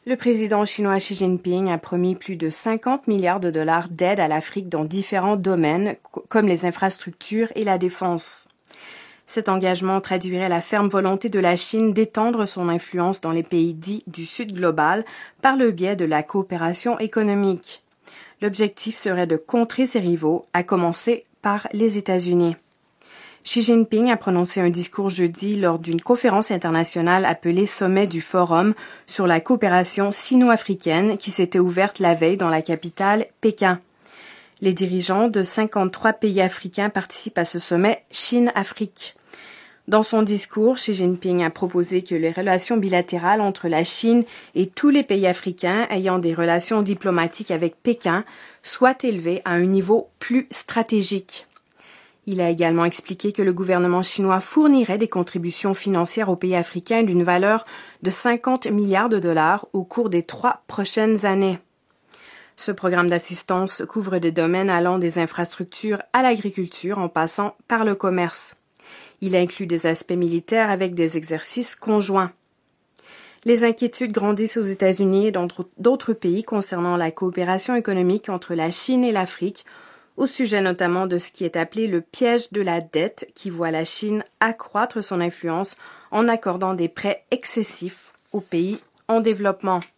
Le président chinois Xi Jinping a promis plus de 50 milliards de dollars d'aide à l'Afrique dans différents domaines, comme les infrastructures et la défense. Cet engagement traduirait la ferme volonté de la Chine d'étendre son influence dans les pays dits du Sud global par le biais de la coopération économique. L'objectif serait de contrer ses rivaux, à commencer par les États-Unis. Xi Jinping a prononcé un discours jeudi lors d'une conférence internationale appelée Sommet du Forum sur la coopération sino-africaine qui s'était ouverte la veille dans la capitale, Pékin. Les dirigeants de 53 pays africains participent à ce sommet Chine-Afrique. Dans son discours, Xi Jinping a proposé que les relations bilatérales entre la Chine et tous les pays africains ayant des relations diplomatiques avec Pékin soient élevées à un niveau plus stratégique. Il a également expliqué que le gouvernement chinois fournirait des contributions financières aux pays africains d'une valeur de 50 milliards de dollars au cours des 3 prochaines années. Ce programme d'assistance couvre des domaines allant des infrastructures à l'agriculture en passant par le commerce. Il inclut des aspects militaires avec des exercices conjoints. Les inquiétudes grandissent aux États-Unis et dans d'autres pays concernant la coopération économique entre la Chine et l'Afrique, au sujet notamment de ce qui est appelé le piège de la dette qui voit la Chine accroître son influence en accordant des prêts excessifs aux pays en développement.